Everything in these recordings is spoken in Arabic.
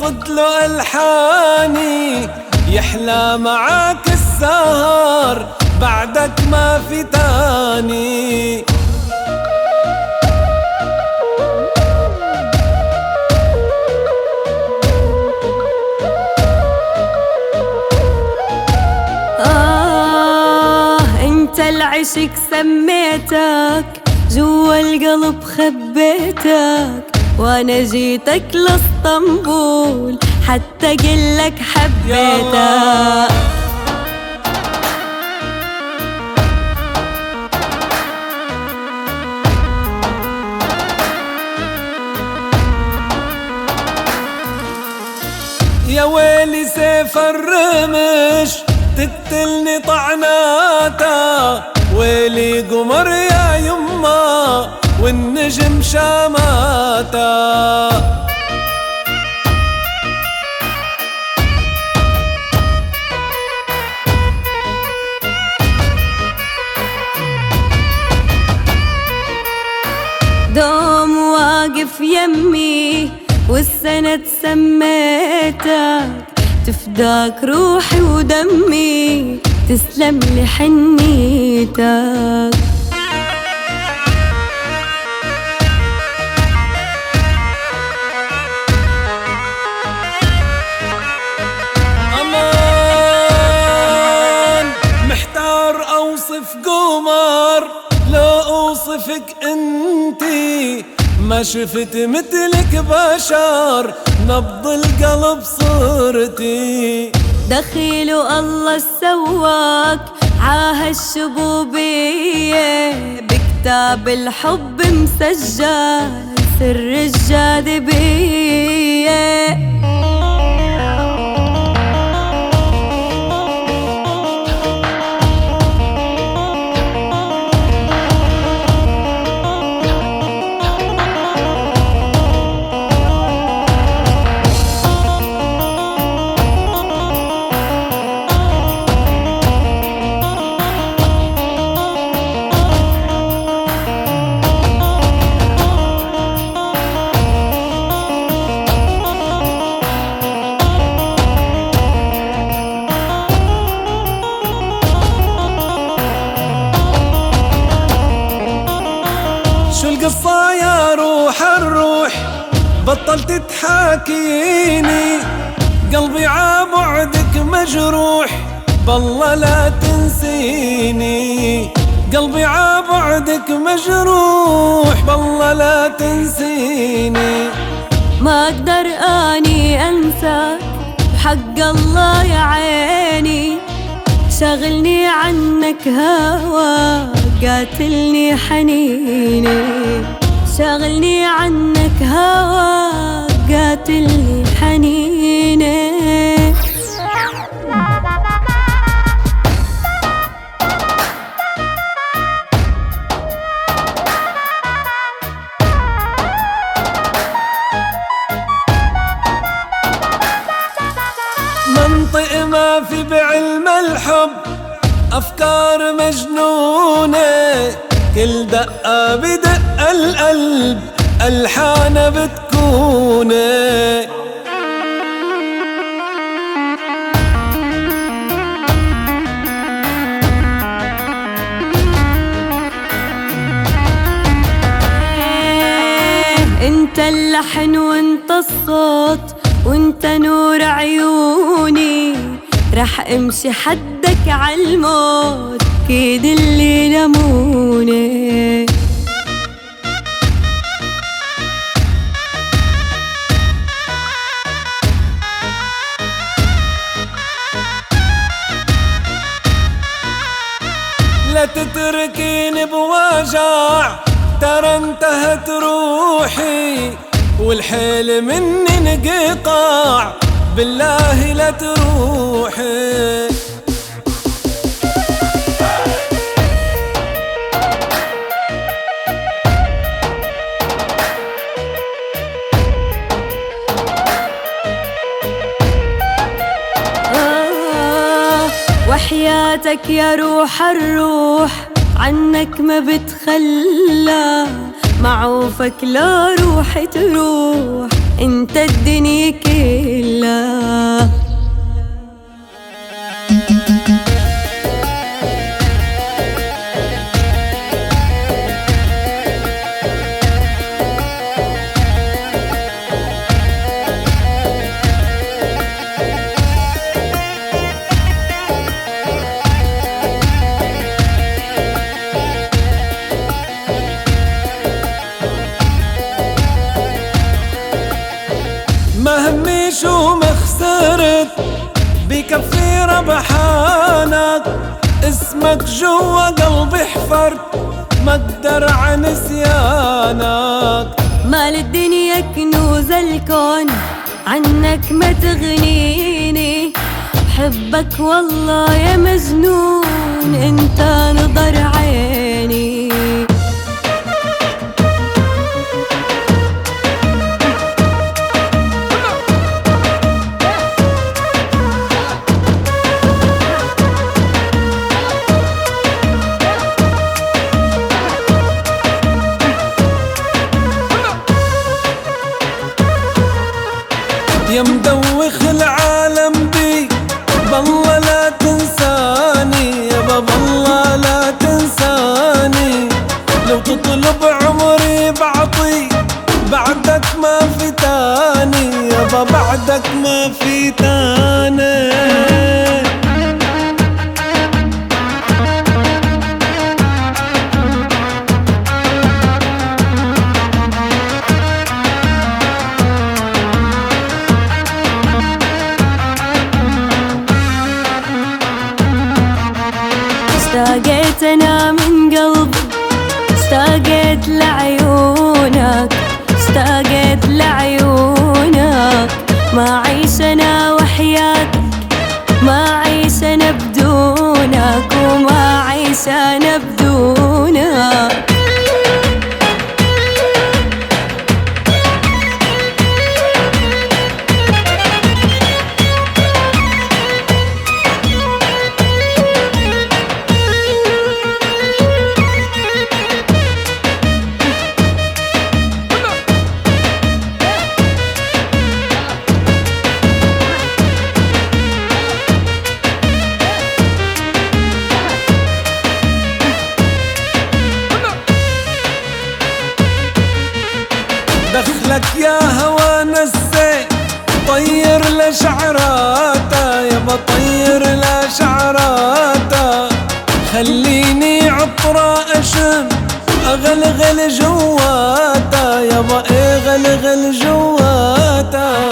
بفقد له ألحاني، يحلى معاك السهر بعدك ما في تاني. انت العشق سميتك، جوا القلب خبيتك، وانا جيتك لاسطنبول حتى قلك حبيتك. يا ويلي سيف الرمش تقتلني طعناتا، ويلي قمر يا يما والنجم شاماتا. دوم واقف يمي والسند سميتك، تفداك روحي ودمي تسلم لي حنيتك. أمان محتار أوصف قمر، لو أوصفك أنتي ما شفت مثلك بشر، نبض القلب صرتي. دخيل الله سواك عاها الشبوبية، بكتاب الحب مسجل سر الجاذبية. شو القصة يا روح الروح بطلت تحاكيني، قلبي عبعدك مجروح بالله لا تنسيني. قلبي عبعدك مجروح بالله لا تنسيني. ما اقدر اني انساك بحق الله يا عيني، شاغلني عنك هواك قاتلني حنيني، شاغلني عنك هواك قاتلني حنيني. منطق ما في بعلم الحب، أفكار مجنونة، كل دقة بدق القلب ألحان بتكوني. انت اللحن وانت الصوت وانت نور عيوني، رح امشي حدك عالموت كيد اللي لموني. لا تتركيني بوجع، ترى انتهت روحي والحيل مني انقطاع، بالله لا تروحي. وحياتك يا روح الروح عنك ما بتخلى، معوفك لا روح تروح انت الدنيا كلها. ما هميش وما خسرت بكفي ربحانك، اسمك جوا قلبي حفرت ما اقدر عن نسيانك. مال الدنيا كنوز الكون عنك ما تغنيني، حبك والله يا مجنون انت نظر عيني. يا مدوخ العالم بي بالله لا تنساني، يابا بالله لا تنساني. لو تطلب عمري بعطي بعدك ما في تاني، يابا بعدك ما في تاني. اشتاقت انا من قلبي، اشتاقت لعيونك، اشتاقت لعيونك. ما عيش انا وحياتك، ما عيش انا بدونك، وما عيش انا بدونك. دخلك يا هوا نسيت طير لشعراته، يابا طير لشعراته. خليني عطرة اشم اغلغل جواته، يابا اغلغل جواته.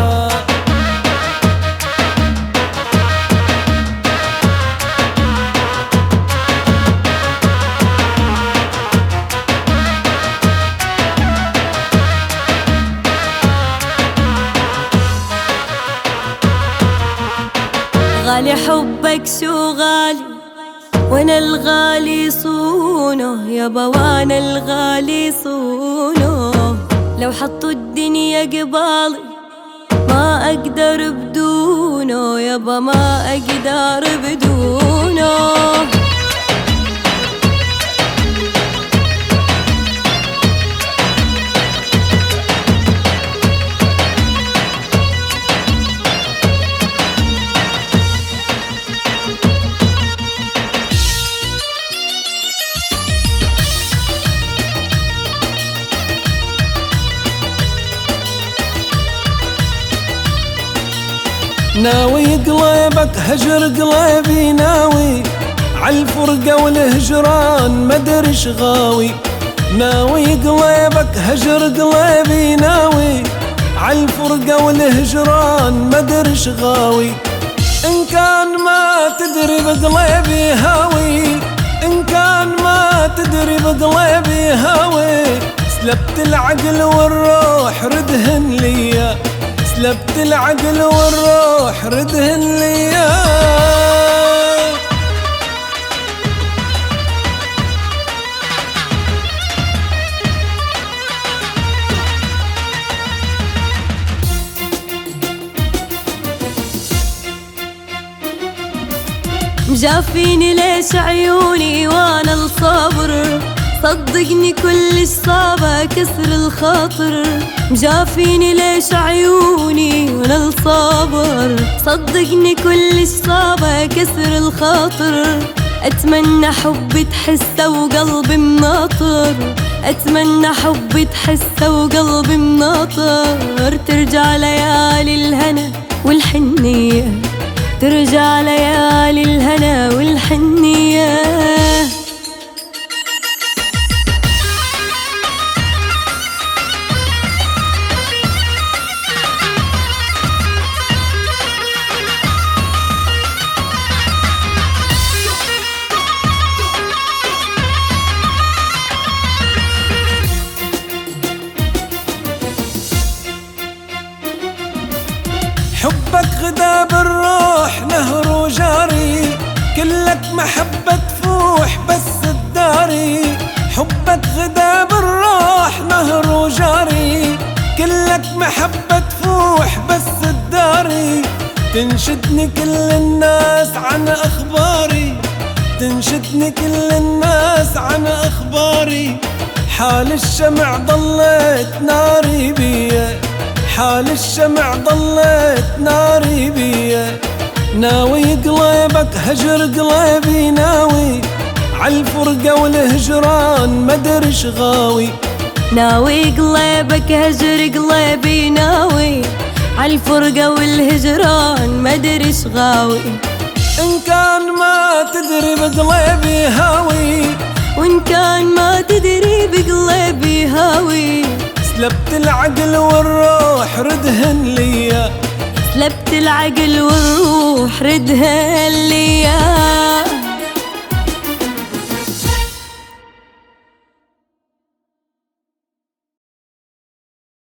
غالي حبك شو غالي وانا الغالي صونه، يابا وانا الغالي صونه. لو حطوا الدنيا قبالي ما اقدر بدونه، يابا ما اقدر بدونه. ناوي قلبك هجر قلبي، ناوي عالفرقة والهجران مدري شغاوي. ناوي قلبك هجر قلبي، ناوي عالفرقة والهجران مدري شغاوي. إن كان ما تدري بقلبي هاوي، إن كان ما تدري بقلبي هاوي. سلبت العقل والروح ردهن ليا، سلبت العقل والروح ردهن ليا. مجافيني ليش عيوني وانا الصبر صدقني كلش صعبة كسر الخاطر، مجافيني ليش عيوني وانا الصابر. صدقني كلش صعبة كسر الخاطر، اتمنى حبي تحسه وقلبي مناطر، اتمنى حبي تحسه وقلبي مناطر. ترجع ليالي الهنا والحنية، ترجع ليالي الهنا والحنية. حبك غدا بالروح نهر وجاري، كلك محبة تفوح بس الداري. حبك غدا بالروح نهر وجاري، كلك محبة تفوح بس الداري. تنشدني كل الناس عن أخباري، تنشدني كل الناس عن أخباري. حال الشمع ضليت ناري بيا، حال الشمع ضليت ناري بيا. ناوي قلبك هجر قلبي، ناوي عالفرقة والهجران مدري غاوي. ناوي قلبك هجر قلبي، ناوي عالفرقة والهجران مدري غاوي. إن كان ما تدري بقلبي هاوي، وإن كان ما تدري بقلبي هاوي. سلبت العقل والروح ردهن ليا، سلبت العقل والروح ردهن ليا.